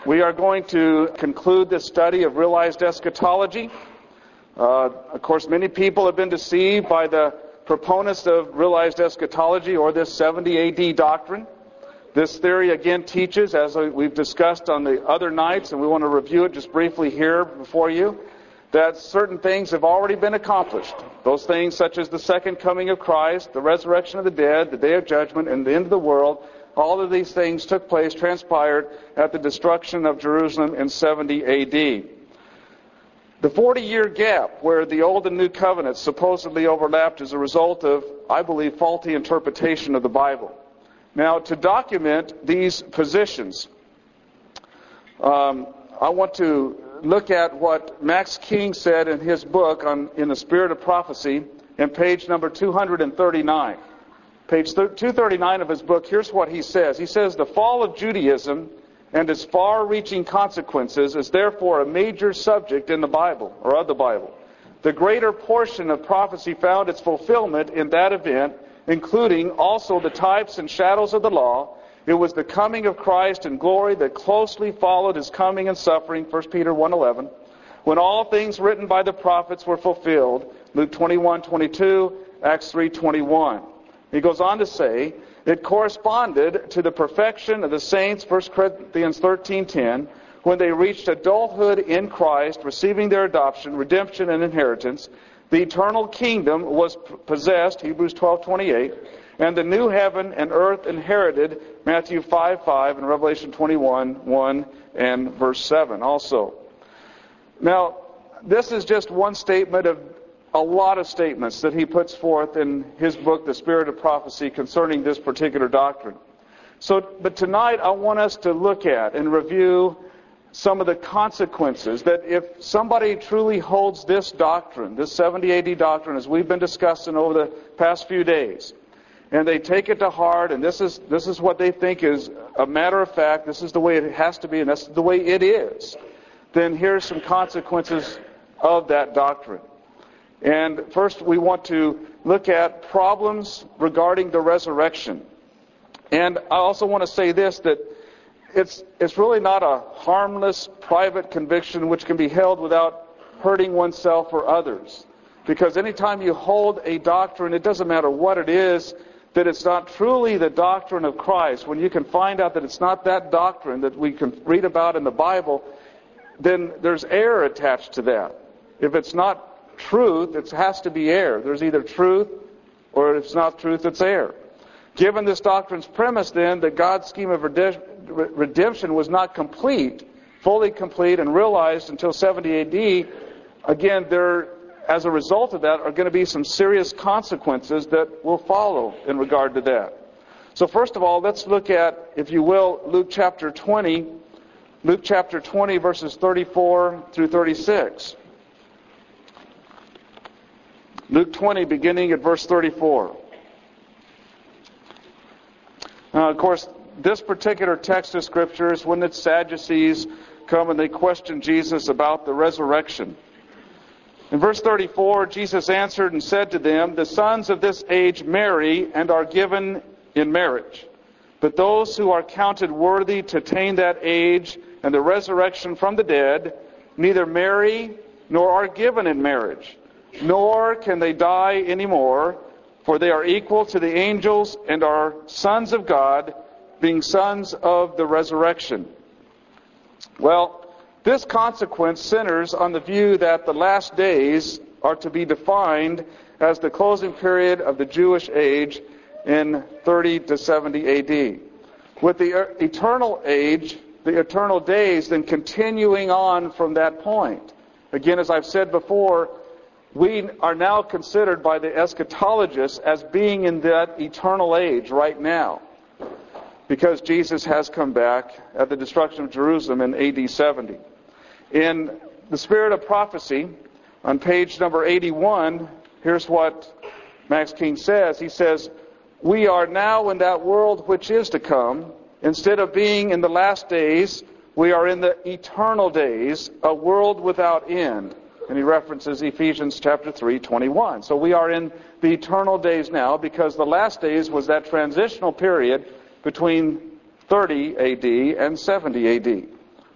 We are going to conclude this study of realized eschatology. Of course, many people have been deceived by the proponents of realized eschatology, or this 70 AD doctrine. This theory again teaches, as we've discussed on the other nights, and we want to review it just briefly here before you, that certain things have already been accomplished. Those things such as the second coming of Christ, the resurrection of the dead, the day of judgment, and the end of the world. All of these things took place, transpired at the destruction of Jerusalem in 70 AD. The 40-year gap where the Old and New Covenants supposedly overlapped is a result of, I believe, faulty interpretation of the Bible. Now, to document these positions, I want to look at what Max King said in his book In the Spirit of Prophecy, in page number 239. Page 239 of his book, here's what he says. He says, "The fall of Judaism and its far-reaching consequences is therefore a major subject in the Bible, or of the Bible. The greater portion of prophecy found its fulfillment in that event, including also the types and shadows of the law. It was the coming of Christ in glory that closely followed his coming and suffering, 1 Peter 1:11, when all things written by the prophets were fulfilled, Luke 21:22, Acts 3:21. He goes on to say, it corresponded to the perfection of the saints, 1 Corinthians 13:10, when they reached adulthood in Christ, receiving their adoption, redemption, and inheritance. The eternal kingdom was possessed, Hebrews 12:28, and the new heaven and earth inherited, Matthew 5:5, and Revelation 21:1 and verse 7 also." Now, this is just one statement of a lot of statements that he puts forth in his book, The Spirit of Prophecy, concerning this particular doctrine. But tonight I want us to look at and review some of the consequences that if somebody truly holds this doctrine, this 70 AD doctrine, as we've been discussing over the past few days, and they take it to heart, and this is what they think is a matter of fact, this is the way it has to be, and that's the way it is, then here's some consequences of that doctrine. And first we want to look at problems regarding the resurrection. And I also want to say this, that it's really not a harmless private conviction which can be held without hurting oneself or others. Because anytime you hold a doctrine, it doesn't matter what it is, that it's not truly the doctrine of Christ, when you can find out that it's not that doctrine that we can read about in the Bible, then there's error attached to that. If it's not truth, it has to be error. There's either truth, or if it's not truth, it's error. Given this doctrine's premise, then, that God's scheme of redemption was not complete, fully complete and realized until 70 AD, again, there, as a result of that, are going to be some serious consequences that will follow in regard to that. So first of all, let's look at, if you will, Luke chapter 20, verses 34 through 36. Luke 20, beginning at verse 34. Now, of course, this particular text of Scripture is when the Sadducees come and they question Jesus about the resurrection. In verse 34, Jesus answered and said to them, "The sons of this age marry and are given in marriage. But those who are counted worthy to attain that age and the resurrection from the dead neither marry nor are given in marriage. Nor can they die anymore, for they are equal to the angels and are sons of God, being sons of the resurrection." Well, this consequence centers on the view that the last days are to be defined as the closing period of the Jewish age in 30 to 70 AD. With the eternal age, the eternal days, then continuing on from that point. Again, as I've said before, we are now considered by the eschatologists as being in that eternal age right now, because Jesus has come back at the destruction of Jerusalem in AD 70. In The Spirit of Prophecy, on page number 81, here's what Max King says. He says, "We are now in that world which is to come. Instead of being in the last days, we are in the eternal days, a world without end." And he references Ephesians chapter 3:21. So we are in the eternal days now, because the last days was that transitional period between 30 AD and 70 AD.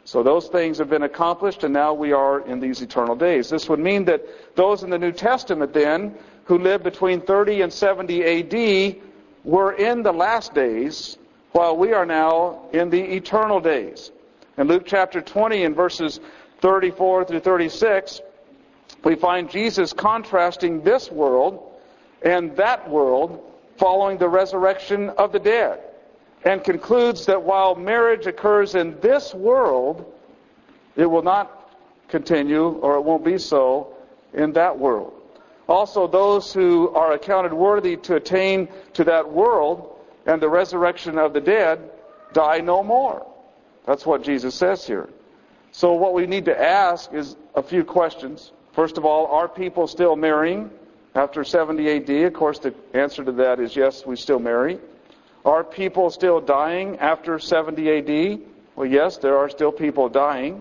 So those things have been accomplished, and now we are in these eternal days. This would mean that those in the New Testament then, who lived between 30 and 70 A.D., were in the last days, while we are now in the eternal days. In Luke chapter 20, in verses 34 through 36, we find Jesus contrasting this world and that world following the resurrection of the dead, and concludes that while marriage occurs in this world, it will not continue, or it won't be so, in that world. Also, those who are accounted worthy to attain to that world and the resurrection of the dead die no more. That's what Jesus says here. So what we need to ask is a few questions. First of all, are people still marrying after 70 A.D.? Of course, the answer to that is yes, we still marry. Are people still dying after 70 A.D.? Well, yes, there are still people dying.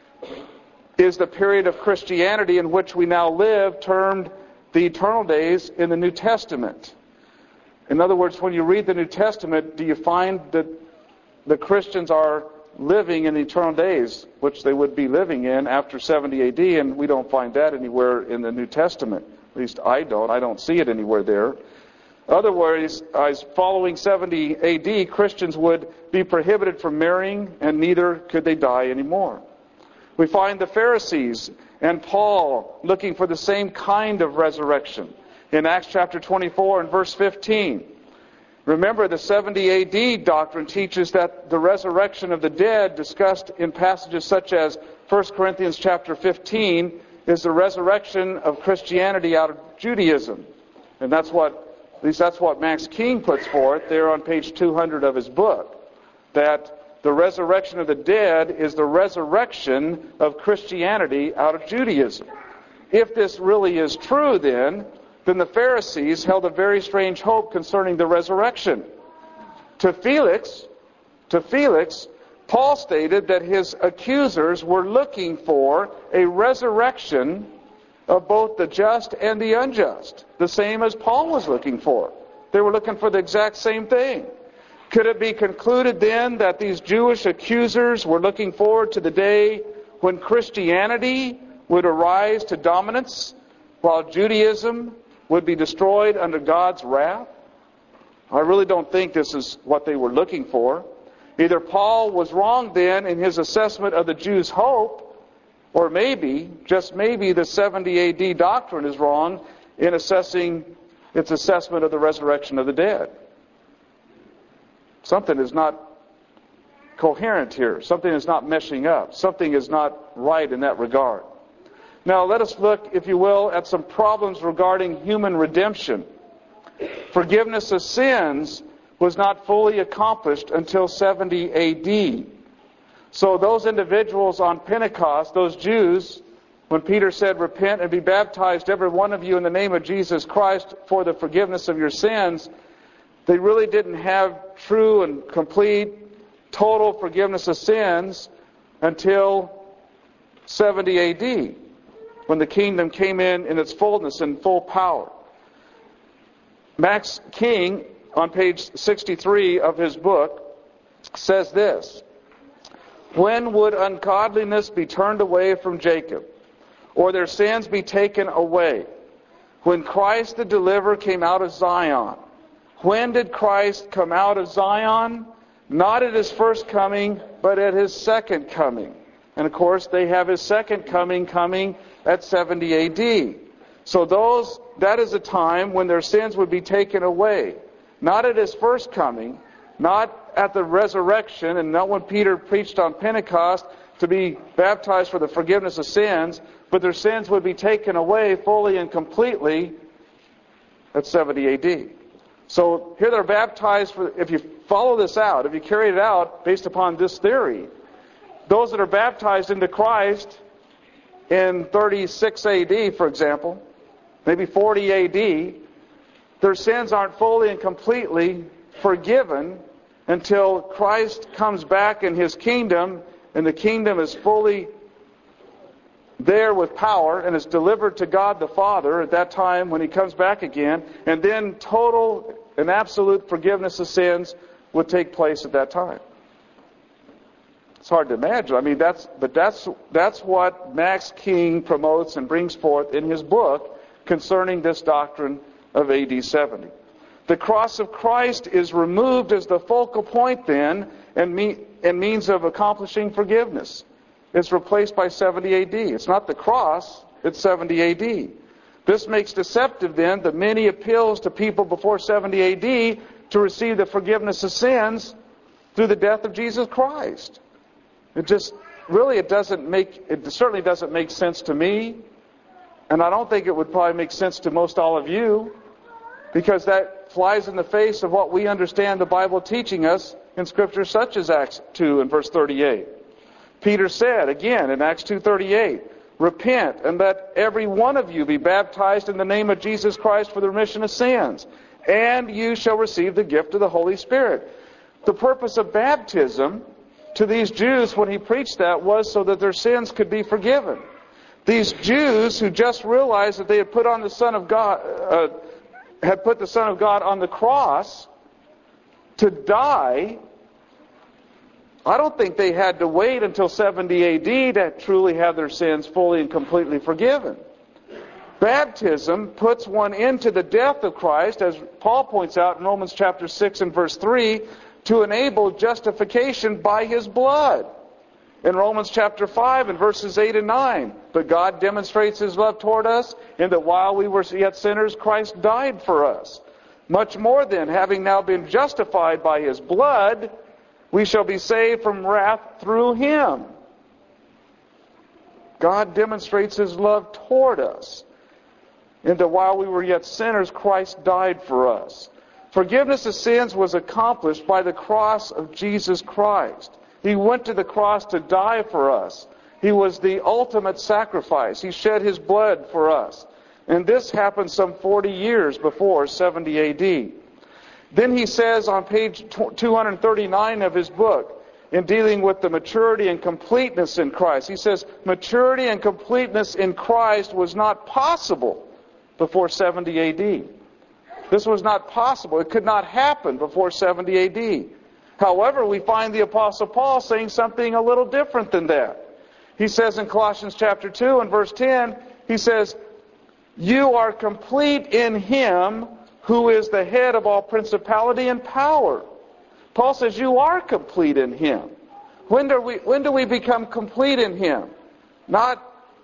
Is the period of Christianity in which we now live termed the eternal days in the New Testament? In other words, when you read the New Testament, do you find that the Christians are living in the eternal days, which they would be living in after 70 A.D., and we don't find that anywhere in the New Testament. At least I don't see it anywhere there. Otherwise, as following 70 A.D., Christians would be prohibited from marrying, and neither could they die anymore. We find the Pharisees and Paul looking for the same kind of resurrection. In Acts chapter 24 and verse 15, remember the 70 A.D. doctrine teaches that the resurrection of the dead discussed in passages such as 1 Corinthians chapter 15 is the resurrection of Christianity out of Judaism. And at least that's what Max King puts forth there on page 200 of his book, that the resurrection of the dead is the resurrection of Christianity out of Judaism. If this really is true, then the Pharisees held a very strange hope concerning the resurrection. To Felix, Paul stated that his accusers were looking for a resurrection of both the just and the unjust, the same as Paul was looking for. They were looking for the exact same thing. Could it be concluded then that these Jewish accusers were looking forward to the day when Christianity would arise to dominance, while Judaism would be destroyed under God's wrath? I really don't think this is what they were looking for. Either Paul was wrong then in his assessment of the Jews' hope, or maybe, just maybe, the 70 A.D. doctrine is wrong in assessing its assessment of the resurrection of the dead. Something is not coherent here. Something is not meshing up. Something is not right in that regard. Now let us look, if you will, at some problems regarding human redemption. Forgiveness of sins was not fully accomplished until 70 A.D. So those individuals on Pentecost, those Jews, when Peter said, "Repent and be baptized, every one of you, in the name of Jesus Christ for the forgiveness of your sins," they really didn't have true and complete, total forgiveness of sins until 70 A.D., when the kingdom came in its fullness and full power. Max King, on page 63 of his book, says this: "When would ungodliness be turned away from Jacob, or their sins be taken away? When Christ the deliverer came out of Zion." When did Christ come out of Zion? Not at his first coming, but at his second coming. And of course, they have his second coming at 70 A.D. So that is a time when their sins would be taken away. Not at his first coming, not at the resurrection, and not when Peter preached on Pentecost to be baptized for the forgiveness of sins, but their sins would be taken away fully and completely at 70 A.D. So here they're baptized if you follow this out, if you carry it out based upon this theory, those that are baptized into Christ in 36 A.D., for example, maybe 40 A.D., their sins aren't fully and completely forgiven until Christ comes back in His kingdom, and the kingdom is fully there with power and is delivered to God the Father at that time when He comes back again, and then total and absolute forgiveness of sins would take place at that time. It's hard to imagine. I mean, that's what Max King promotes and brings forth in his book concerning this doctrine of AD 70. The cross of Christ is removed as the focal point then and means of accomplishing forgiveness. It's replaced by 70 AD. It's not the cross, it's 70 AD. This makes deceptive then the many appeals to people before 70 AD to receive the forgiveness of sins through the death of Jesus Christ. It certainly doesn't make sense to me, and I don't think it would probably make sense to most all of you, because that flies in the face of what we understand the Bible teaching us in scriptures such as Acts 2 and verse 38. Peter said, again in Acts 2:38, repent and let every one of you be baptized in the name of Jesus Christ for the remission of sins, and you shall receive the gift of the Holy Spirit. The purpose of baptism to these Jews when he preached that was so that their sins could be forgiven. These Jews who just realized that they had put on the Son of God, had put the Son of God on the cross to die, I don't think they had to wait until 70 AD to truly have their sins fully and completely forgiven. Baptism puts one into the death of Christ, as Paul points out in Romans chapter 6 and verse 3, to enable justification by His blood. In Romans chapter 5 and verses 8 and 9, but God demonstrates His love toward us in that while we were yet sinners, Christ died for us. Much more then, having now been justified by His blood, we shall be saved from wrath through Him. God demonstrates His love toward us in that while we were yet sinners, Christ died for us. Forgiveness of sins was accomplished by the cross of Jesus Christ. He went to the cross to die for us. He was the ultimate sacrifice. He shed His blood for us. And this happened some 40 years before 70 AD. Then he says on page 239 of his book, in dealing with the maturity and completeness in Christ, he says, maturity and completeness in Christ was not possible before 70 AD. This was not possible. It could not happen before 70 AD. However, we find the Apostle Paul saying something a little different than that. He says in Colossians chapter 2 and verse 10, he says, you are complete in Him who is the head of all principality and power. Paul says you are complete in Him. When do we become complete in Him? Now,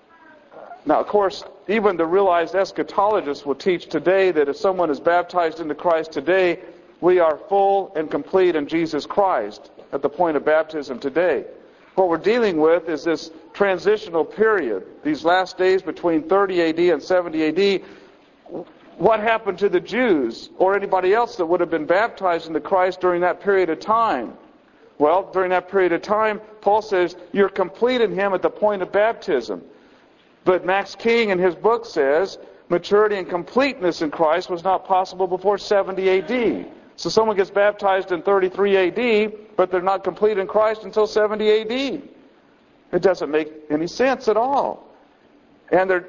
of course, even the realized eschatologists will teach today that if someone is baptized into Christ today, we are full and complete in Jesus Christ at the point of baptism today. What we're dealing with is this transitional period, these last days between 30 AD and 70 AD. What happened to the Jews or anybody else that would have been baptized into Christ during that period of time? Well, during that period of time, Paul says you're complete in Him at the point of baptism. But Max King in his book says maturity and completeness in Christ was not possible before 70 AD. So someone gets baptized in 33 AD, but they're not complete in Christ until 70 AD. It doesn't make any sense at all. And the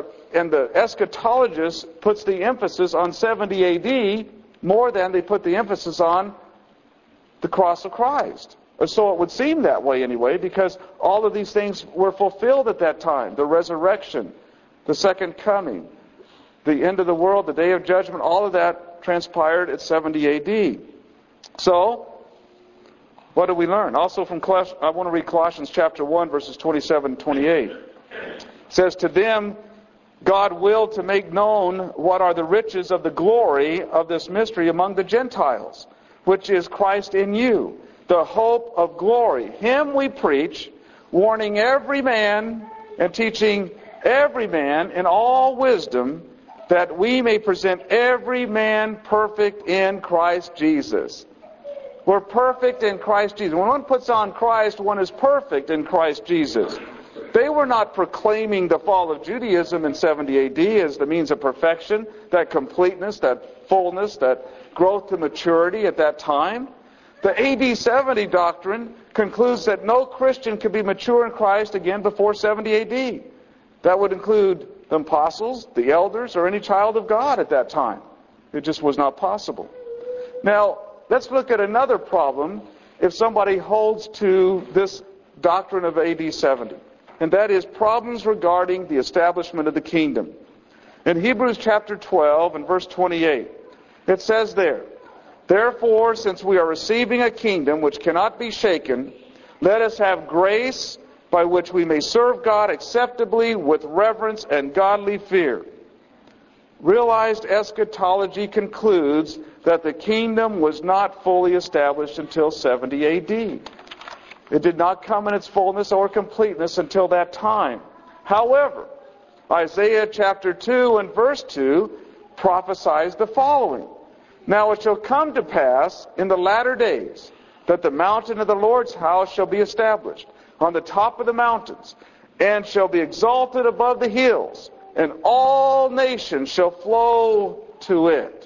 eschatologist puts the emphasis on 70 AD more than they put the emphasis on the cross of Christ. Or so it would seem that way anyway, because all of these things were fulfilled at that time. The resurrection, the second coming, the end of the world, the day of judgment, all of that transpired at 70 AD. So, what do we learn? Also from I want to read Colossians chapter 1, verses 27 and 28. It says, to them God willed to make known what are the riches of the glory of this mystery among the Gentiles, which is Christ in you, the hope of glory. Him we preach, warning every man and teaching every man in all wisdom, that we may present every man perfect in Christ Jesus. We're perfect in Christ Jesus. When one puts on Christ, one is perfect in Christ Jesus. They were not proclaiming the fall of Judaism in 70 AD as the means of perfection, that completeness, that fullness, that growth to maturity at that time. The AD 70 doctrine concludes that no Christian could be mature in Christ again before 70 AD. That would include the apostles, the elders, or any child of God at that time. It just was not possible. Now, let's look at another problem if somebody holds to this doctrine of AD 70. And that is problems regarding the establishment of the kingdom. In Hebrews chapter 12 and verse 28, it says there, "Therefore, since we are receiving a kingdom which cannot be shaken, let us have grace by which we may serve God acceptably with reverence and godly fear." Realized eschatology concludes that the kingdom was not fully established until 70 AD. It did not come in its fullness or completeness until that time. However, Isaiah chapter 2 and verse 2 prophesies the following. "Now it shall come to pass in the latter days that the mountain of the Lord's house shall be established on the top of the mountains, and shall be exalted above the hills, and all nations shall flow to it."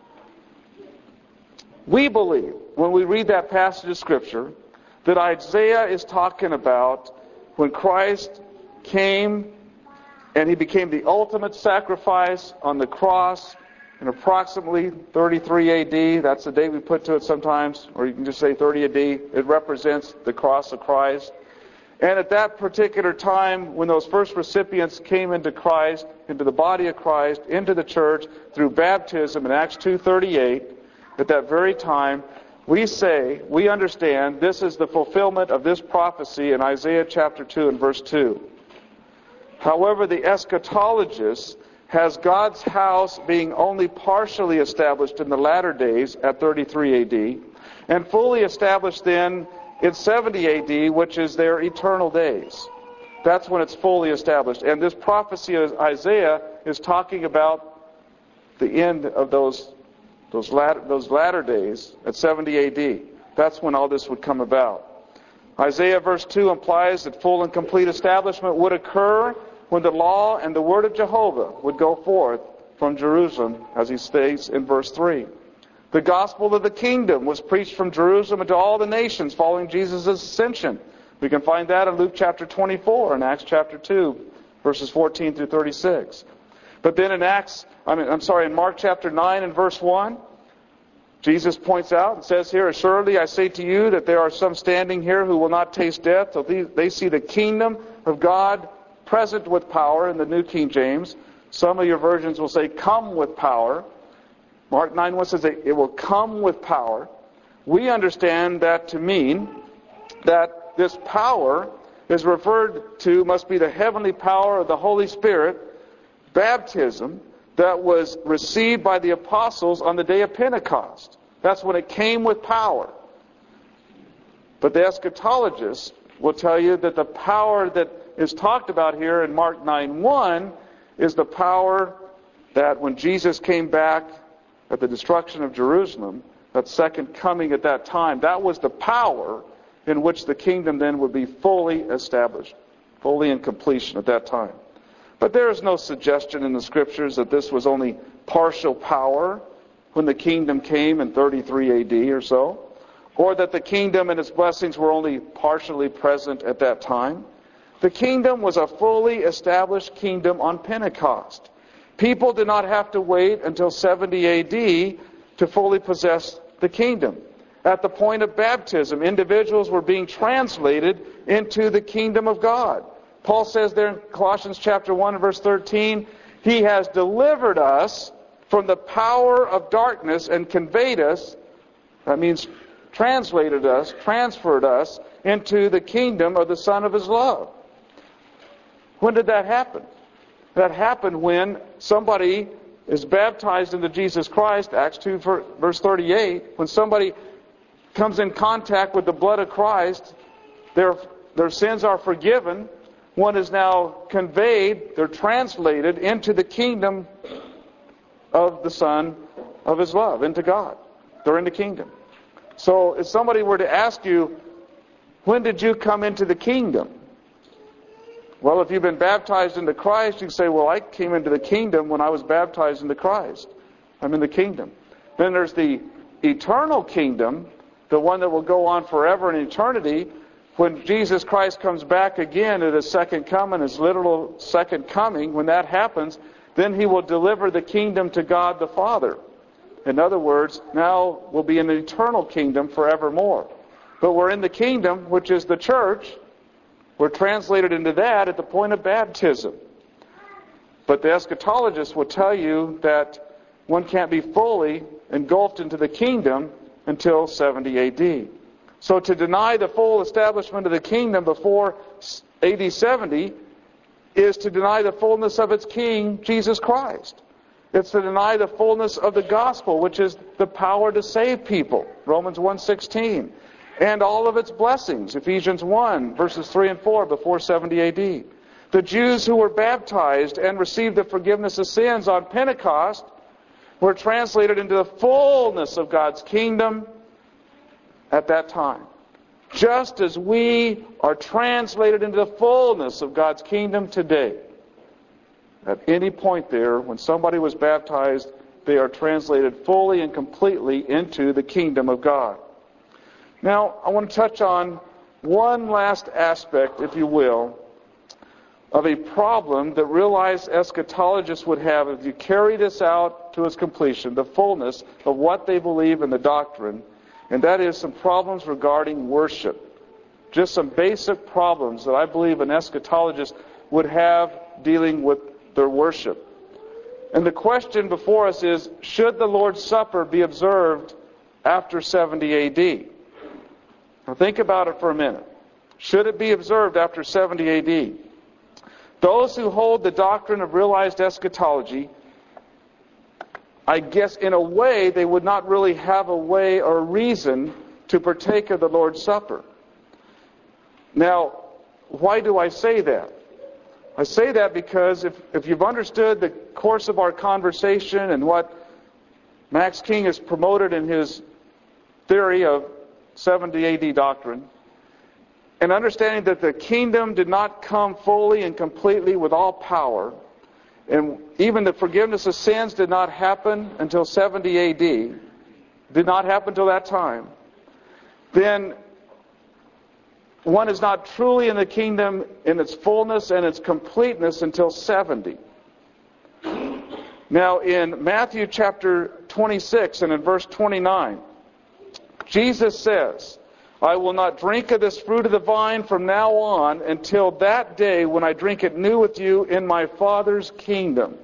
We believe, when we read that passage of Scripture, that Isaiah is talking about when Christ came and He became the ultimate sacrifice on the cross in approximately 33 AD. That's the date we put to it sometimes, or you can just say 30 AD. It represents the cross of Christ. And at that particular time, when those first recipients came into Christ, into the body of Christ, into the church, through baptism in Acts 2:38, at that very time, we understand this is the fulfillment of this prophecy in Isaiah chapter 2 and verse 2. However, the eschatologist has God's house being only partially established in the latter days at 33 AD, and fully established then in 70 AD, which is their eternal days. That's when it's fully established. And this prophecy of Isaiah is talking about the end of those latter days at 70 AD. That's when all this would come about. Isaiah verse 2 implies that full and complete establishment would occur when the law and the word of Jehovah would go forth from Jerusalem, as he states in verse 3. The gospel of the kingdom was preached from Jerusalem into all the nations following Jesus' ascension. We can find that in Luke chapter 24 and Acts chapter 2, verses 14 through 36. But then in Mark chapter 9 and verse 1, Jesus points out and says here, "Assuredly I say to you that there are some standing here who will not taste death till they see the kingdom of God present with power," in the New King James. Some of your versions will say, "come with power." Mark 9:1 says it will come with power. We understand that to mean that this power is referred to, must be the heavenly power of the Holy Spirit, baptism, that was received by the apostles on the day of Pentecost. That's when it came with power. But the eschatologist will tell you that the power that is talked about here in Mark 9:1 is the power that when Jesus came back at the destruction of Jerusalem, that second coming at that time, that was the power in which the kingdom then would be fully established, fully in completion at that time. But there is no suggestion in the Scriptures that this was only partial power when the kingdom came in 33 AD or so, or that the kingdom and its blessings were only partially present at that time. The kingdom was a fully established kingdom on Pentecost. People did not have to wait until 70 AD to fully possess the kingdom. At the point of baptism, individuals were being translated into the kingdom of God. Paul says there in Colossians chapter 1 verse 13, "He has delivered us from the power of darkness and conveyed us," that means translated us, transferred us, "into the kingdom of the Son of His love." When did that happen? That happened when somebody is baptized into Jesus Christ, Acts 2 verse 38. When somebody comes in contact with the blood of Christ, their sins are forgiven. One is now conveyed, they're translated into the kingdom of the Son of His love, into God. They're in the kingdom. So if somebody were to ask you, when did you come into the kingdom? Well, if you've been baptized into Christ, you can say, well, I came into the kingdom when I was baptized into Christ. I'm in the kingdom. Then there's the eternal kingdom, the one that will go on forever in eternity. When Jesus Christ comes back again at His second coming, His literal second coming, when that happens, then He will deliver the kingdom to God the Father. In other words, now we'll be in an eternal kingdom forevermore. But we're in the kingdom, which is the church, We're translated into that at the point of baptism. But the eschatologist will tell you that one can't be fully engulfed into the kingdom until 70 AD. So to deny the full establishment of the kingdom before AD 70 is to deny the fullness of its king, Jesus Christ. It's to deny the fullness of the gospel, which is the power to save people, Romans 1:16, and all of its blessings, Ephesians 1, verses 3 and 4, before 70 AD. The Jews who were baptized and received the forgiveness of sins on Pentecost were translated into the fullness of God's kingdom at that time. Just as we are translated into the fullness of God's kingdom today. At any point there, when somebody was baptized, they are translated fully and completely into the kingdom of God. Now, I want to touch on one last aspect, if you will, of a problem that realized eschatologists would have if you carry this out to its completion, the fullness of what they believe in the doctrine, and that is some problems regarding worship. Just some basic problems that I believe an eschatologist would have dealing with their worship. And the question before us is, should the Lord's Supper be observed after 70 AD? Now think about it for a minute. Should it be observed after 70 AD? Those who hold the doctrine of realized eschatology, I guess in a way they would not really have a way or a reason to partake of the Lord's Supper. Now, why do I say that? I say that because if you've understood the course of our conversation and what Max King has promoted in his theory of 70 AD doctrine, and understanding that the kingdom did not come fully and completely with all power, and even the forgiveness of sins did not happen until 70 AD, did not happen until that time, then one is not truly in the kingdom in its fullness and its completeness until 70. Now, in Matthew chapter 26 and in verse 29, Jesus says, I will not drink of this fruit of the vine from now on until that day when I drink it new with you in my Father's kingdom.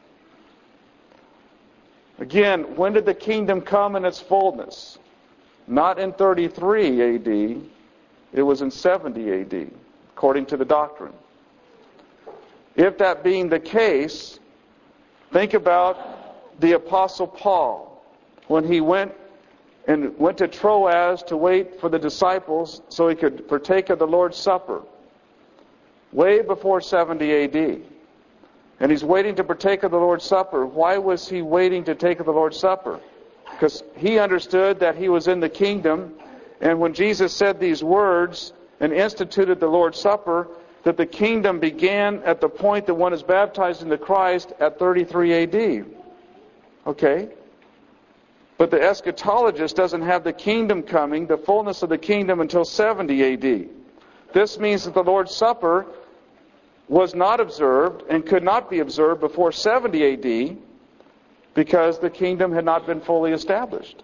Again, when did the kingdom come in its fullness? Not in 33 AD. It was in 70 AD, according to the doctrine. If that being the case, think about the Apostle Paul when he went to Troas to wait for the disciples so he could partake of the Lord's Supper, way before 70 AD. And he's waiting to partake of the Lord's Supper. Why was he waiting to take of the Lord's Supper? Because he understood that he was in the kingdom, and when Jesus said these words and instituted the Lord's Supper, that the kingdom began at the point that one is baptized into Christ at 33 AD. Okay? But the eschatologist doesn't have the kingdom coming, the fullness of the kingdom, until 70 AD. This means that the Lord's Supper was not observed and could not be observed before 70 AD because the kingdom had not been fully established.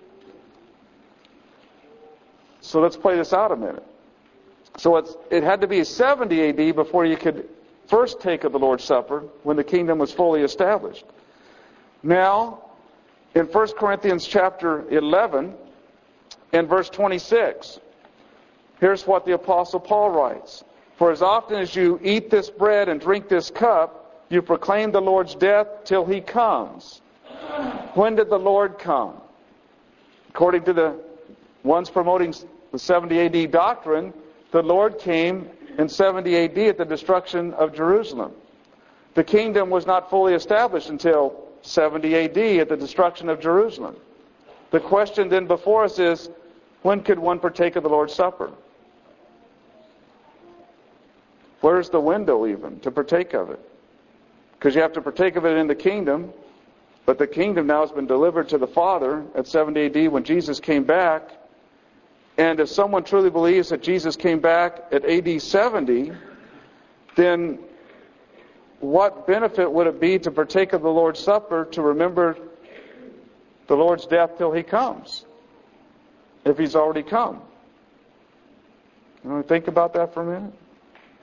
So let's play this out a minute. So it had to be 70 AD before you could first take of the Lord's Supper when the kingdom was fully established. Now, in 1 Corinthians chapter 11 and verse 26, here's what the Apostle Paul writes. For as often as you eat this bread and drink this cup, you proclaim the Lord's death till He comes. When did the Lord come? According to the ones promoting the 70 AD doctrine, the Lord came in 70 AD at the destruction of Jerusalem. The kingdom was not fully established until 70 AD at the destruction of Jerusalem. The question then before us is, when could one partake of the Lord's Supper? Where's the window even to partake of it? Because you have to partake of it in the kingdom, but the kingdom now has been delivered to the Father at 70 AD when Jesus came back. And if someone truly believes that Jesus came back at AD 70, then what benefit would it be to partake of the Lord's Supper to remember the Lord's death till He comes, if He's already come? You want to think about that for a minute?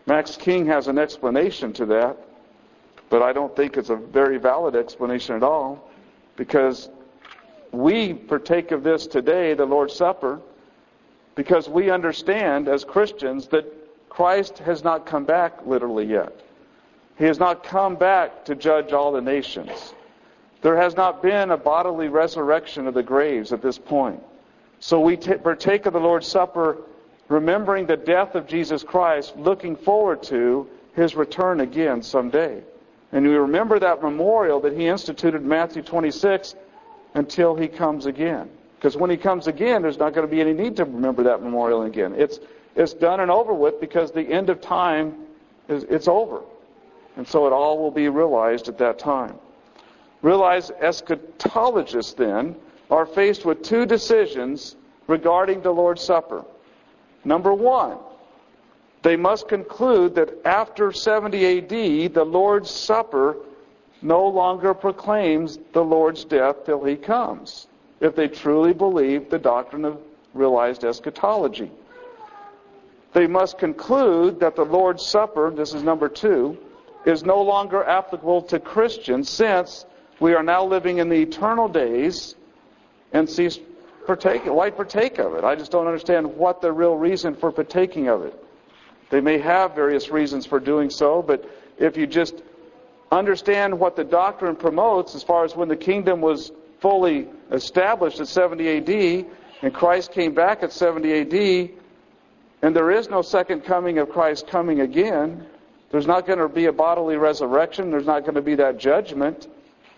Max King has an explanation to that, but I don't think it's a very valid explanation at all, because we partake of this today, the Lord's Supper, because we understand as Christians that Christ has not come back literally yet. He has not come back to judge all the nations. There has not been a bodily resurrection of the graves at this point. So we partake of the Lord's Supper remembering the death of Jesus Christ, looking forward to His return again someday. And we remember that memorial that He instituted in Matthew 26 until He comes again. Because when He comes again, there's not going to be any need to remember that memorial again. It's done and over with, because the end of time it's over. And so it all will be realized at that time. Realize eschatologists then are faced with two decisions regarding the Lord's Supper. Number one, they must conclude that after 70 AD, the Lord's Supper no longer proclaims the Lord's death till He comes, if they truly believe the doctrine of realized eschatology. They must conclude that the Lord's Supper, this is number two, is no longer applicable to Christians, since we are now living in the eternal days and cease why partake of it? I just don't understand what the real reason for partaking of it. They may have various reasons for doing so, but if you just understand what the doctrine promotes as far as when the kingdom was fully established at 70 AD and Christ came back at 70 AD, and there is no second coming of Christ coming again, there's not going to be a bodily resurrection, there's not going to be that judgment.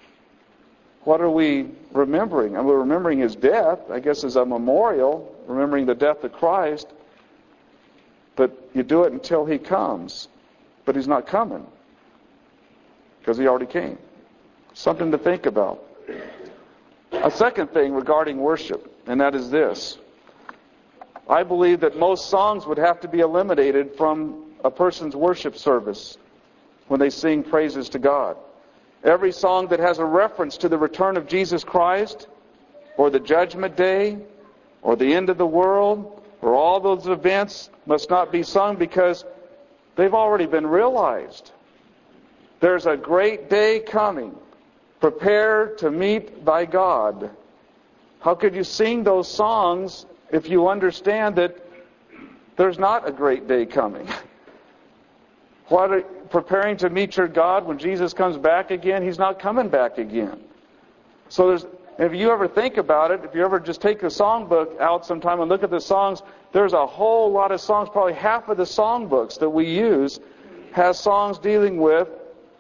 What are we remembering? And we're remembering His death, I guess, as a memorial, remembering the death of Christ. But you do it until He comes. But He's not coming, because He already came. Something to think about. A second thing regarding worship, and that is this. I believe that most songs would have to be eliminated from a person's worship service when they sing praises to God. Every song that has a reference to the return of Jesus Christ, or the judgment day, or the end of the world, or all those events must not be sung, because they've already been realized. There's a great day coming. Prepare to meet thy God. How could you sing those songs if you understand that there's not a great day coming? Preparing to meet your God when Jesus comes back again? He's not coming back again. So if you ever think about it, if you ever just take the songbook out sometime and look at the songs, there's a whole lot of songs. Probably half of the songbooks that we use has songs dealing with,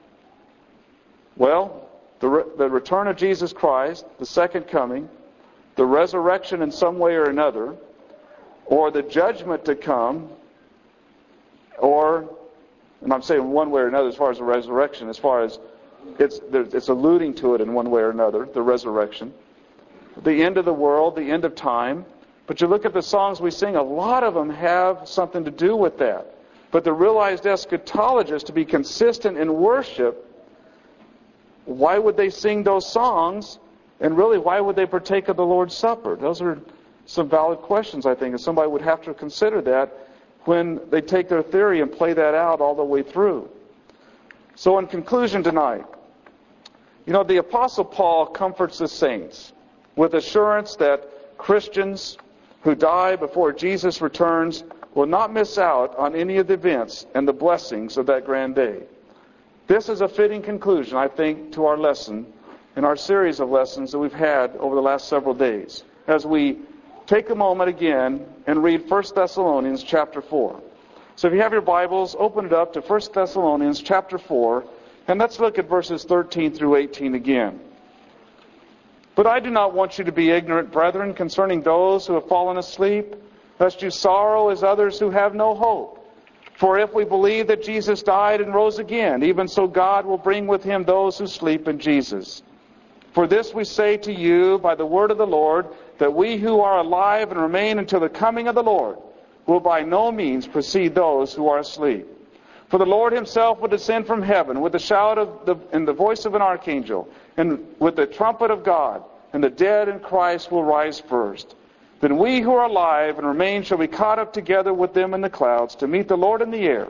well, the return of Jesus Christ, the second coming, the resurrection in some way or another, or the judgment to come, or, and I'm saying one way or another as far as the resurrection, as far as it's alluding to it in one way or another, the resurrection, the end of the world, the end of time. But you look at the songs we sing, a lot of them have something to do with that. But the realized eschatologist, to be consistent in worship, why would they sing those songs? And really, why would they partake of the Lord's Supper? Those are some valid questions, I think, and somebody would have to consider that when they take their theory and play that out all the way through. So in conclusion tonight, the Apostle Paul comforts the saints with assurance that Christians who die before Jesus returns will not miss out on any of the events and the blessings of that grand day. This is a fitting conclusion, I think, to our lesson in our series of lessons that we've had over the last several days, as we take a moment again and read 1 Thessalonians chapter 4. So if you have your Bibles, open it up to 1 Thessalonians chapter 4, and let's look at verses 13 through 18 again. But I do not want you to be ignorant, brethren, concerning those who have fallen asleep, lest you sorrow as others who have no hope. For if we believe that Jesus died and rose again, even so God will bring with Him those who sleep in Jesus. For this we say to you by the word of the Lord, that we who are alive and remain until the coming of the Lord will by no means precede those who are asleep. For the Lord Himself will descend from heaven with the shout and the voice of an archangel, and with the trumpet of God, and the dead in Christ will rise first. Then we who are alive and remain shall be caught up together with them in the clouds to meet the Lord in the air,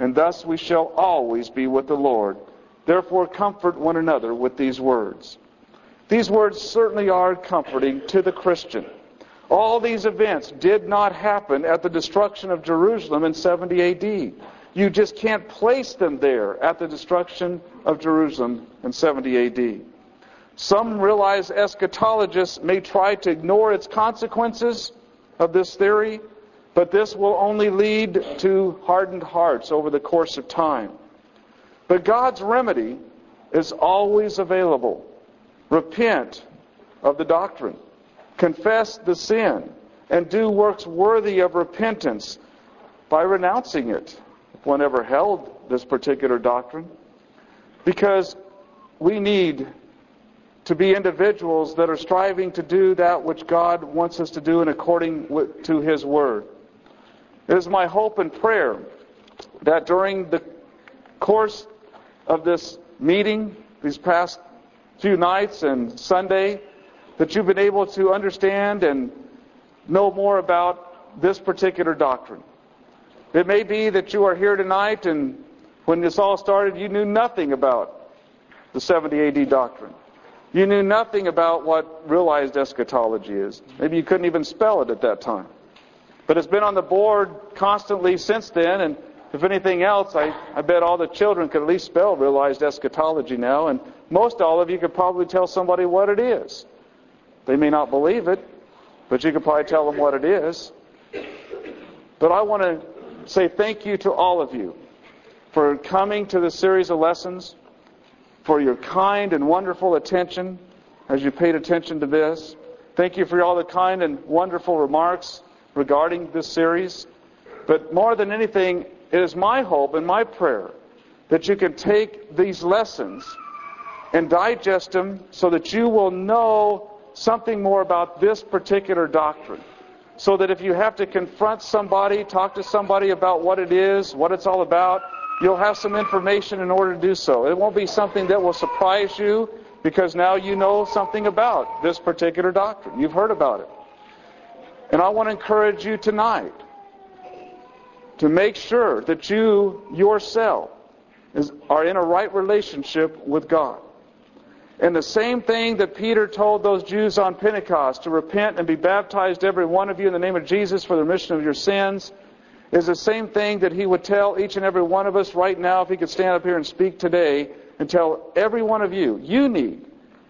and thus we shall always be with the Lord. Therefore comfort one another with these words. These words certainly are comforting to the Christian. All these events did not happen at the destruction of Jerusalem in 70 AD. You just can't place them there at the destruction of Jerusalem in 70 AD. Some realized eschatologists may try to ignore its consequences of this theory, but this will only lead to hardened hearts over the course of time. But God's remedy is always available. Repent of the doctrine. Confess the sin. And do works worthy of repentance by renouncing it, if one ever held this particular doctrine. Because we need to be individuals that are striving to do that which God wants us to do and according to His Word. It is my hope and prayer that during the course of this meeting, these past few nights and Sunday, that you've been able to understand and know more about this particular doctrine. It may be that you are here tonight and when this all started, you knew nothing about the 70 AD doctrine. You knew nothing about what realized eschatology is. Maybe you couldn't even spell it at that time. But it's been on the board constantly since then, and if anything else, I bet all the children could at least spell realized eschatology now, and most all of you could probably tell somebody what it is. They may not believe it, but you could probably tell them what it is. But I want to say thank you to all of you for coming to this series of lessons, for your kind and wonderful attention as you paid attention to this. Thank you for all the kind and wonderful remarks regarding this series. But more than anything, it is my hope and my prayer that you can take these lessons and digest them so that you will know something more about this particular doctrine. So that if you have to confront somebody, talk to somebody about what it is, what it's all about, you'll have some information in order to do so. It won't be something that will surprise you because now you know something about this particular doctrine. You've heard about it. And I want to encourage you tonight to make sure that you yourself are in a right relationship with God. And the same thing that Peter told those Jews on Pentecost, to repent and be baptized every one of you in the name of Jesus for the remission of your sins, is the same thing that he would tell each and every one of us right now if he could stand up here and speak today and tell every one of you, you need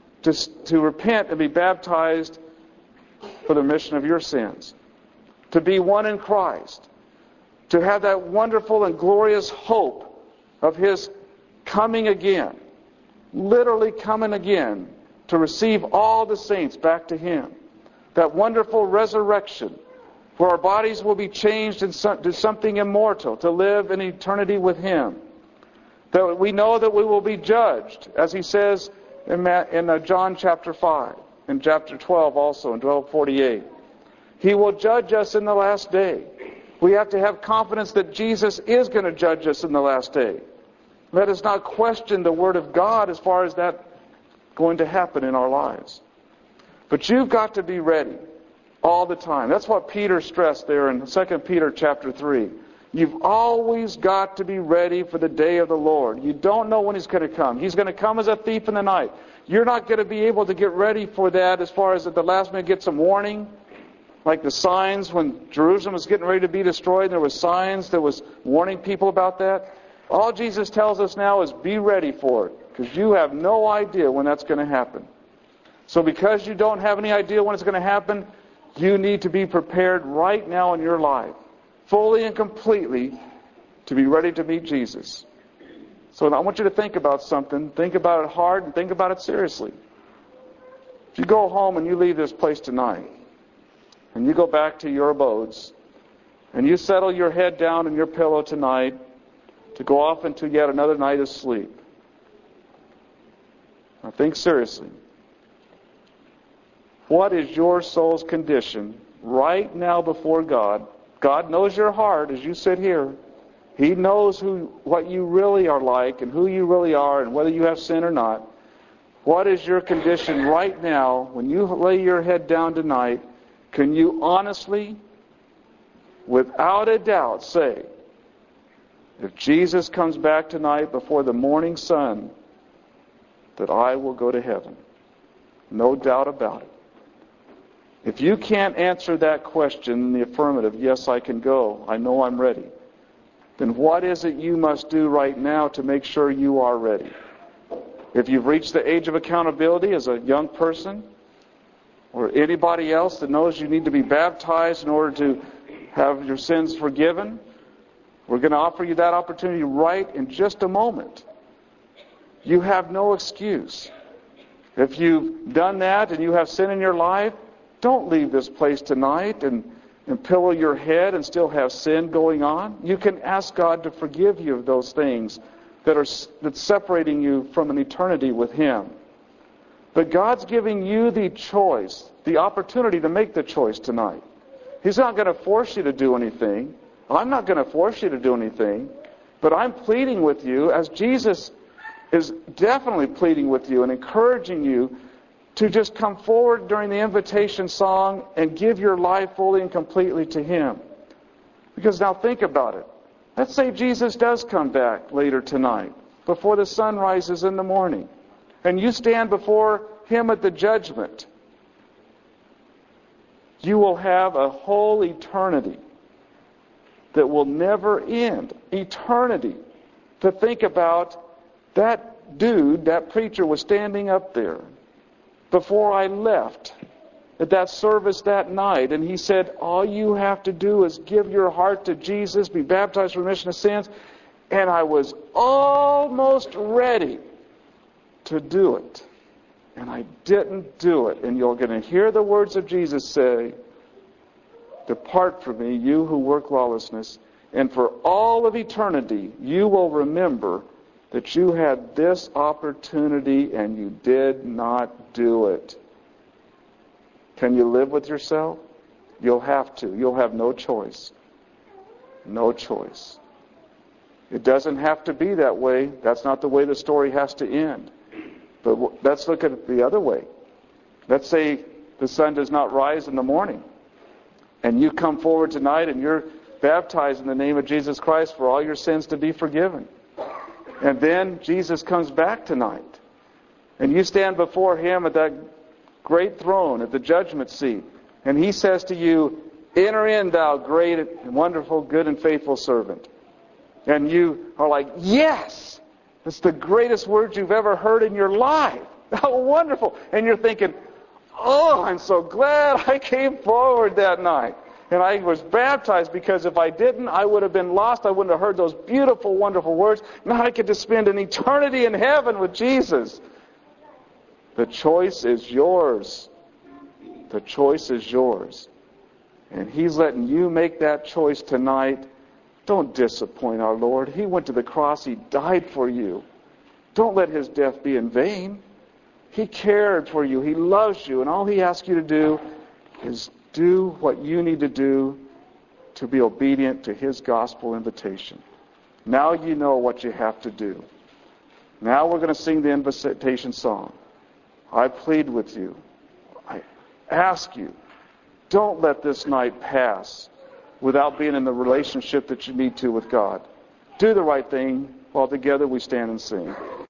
to repent and be baptized for the remission of your sins. To be one in Christ. To have that wonderful and glorious hope of His coming again. Literally coming again to receive all the saints back to Him. That wonderful resurrection where our bodies will be changed into something immortal to live in eternity with Him. That we know that we will be judged, as He says in John chapter 5, in chapter 12 also, in 12:48. He will judge us in the last day. We have to have confidence that Jesus is going to judge us in the last day. Let us not question the Word of God as far as that going to happen in our lives. But you've got to be ready all the time. That's what Peter stressed there in 2 Peter chapter 3. You've always got to be ready for the day of the Lord. You don't know when He's going to come. He's going to come as a thief in the night. You're not going to be able to get ready for that as far as at the last minute get some warning. Like the signs when Jerusalem was getting ready to be destroyed, there was signs that was warning people about that. All Jesus tells us now is be ready for it, because you have no idea when that's going to happen. So because you don't have any idea when it's going to happen, you need to be prepared right now in your life, fully and completely, to be ready to meet Jesus. So I want you to think about something. Think about it hard and think about it seriously. If you go home and you leave this place tonight, and you go back to your abodes, and you settle your head down in your pillow tonight to go off into yet another night of sleep. Now think seriously. What is your soul's condition right now before God? God knows your heart as you sit here. He knows what you really are like and who you really are and whether you have sin or not. What is your condition right now when you lay your head down tonight? Can you honestly, without a doubt, say, if Jesus comes back tonight before the morning sun, that I will go to heaven. No doubt about it. If you can't answer that question in the affirmative, yes, I can go, I know I'm ready, then what is it you must do right now to make sure you are ready? If you've reached the age of accountability as a young person, or anybody else that knows you need to be baptized in order to have your sins forgiven, we're going to offer you that opportunity right in just a moment. You have no excuse. If you've done that and you have sin in your life, don't leave this place tonight and pillow your head and still have sin going on. You can ask God to forgive you of those things that's separating you from an eternity with Him. But God's giving you the choice, the opportunity to make the choice tonight. He's not going to force you to do anything. I'm not going to force you to do anything. But I'm pleading with you, as Jesus is definitely pleading with you and encouraging you to just come forward during the invitation song and give your life fully and completely to Him. Because now think about it. Let's say Jesus does come back later tonight, before the sun rises in the morning, and you stand before Him at the judgment. You will have a whole eternity that will never end. Eternity. To think about that dude, that preacher was standing up there before I left at that service that night, and he said, all you have to do is give your heart to Jesus, be baptized for remission of sins, and I was almost ready to do it. And I didn't do it. And you're going to hear the words of Jesus say, depart from me, you who work lawlessness, and for all of eternity you will remember that you had this opportunity and you did not do it. Can you live with yourself? You'll have to. You'll have no choice. No choice. It doesn't have to be that way. That's not the way the story has to end. But let's look at it the other way. Let's say the sun does not rise in the morning, and you come forward tonight and you're baptized in the name of Jesus Christ for all your sins to be forgiven. And then Jesus comes back tonight, and you stand before Him at that great throne, at the judgment seat, and He says to you, enter in, thou great and wonderful, good and faithful servant. And you are like, yes! It's the greatest words you've ever heard in your life. How wonderful! And you're thinking, oh, I'm so glad I came forward that night. And I was baptized, because if I didn't, I would have been lost. I wouldn't have heard those beautiful, wonderful words. Now I get to spend an eternity in heaven with Jesus. The choice is yours. The choice is yours. And He's letting you make that choice tonight. Don't disappoint our Lord. He went to the cross. He died for you. Don't let His death be in vain. He cared for you. He loves you. And all He asks you to do is do what you need to do to be obedient to His gospel invitation. Now you know what you have to do. Now we're going to sing the invitation song. I plead with you. I ask you, don't let this night pass without being in the relationship that you need to with God. Do the right thing while together we stand and sing.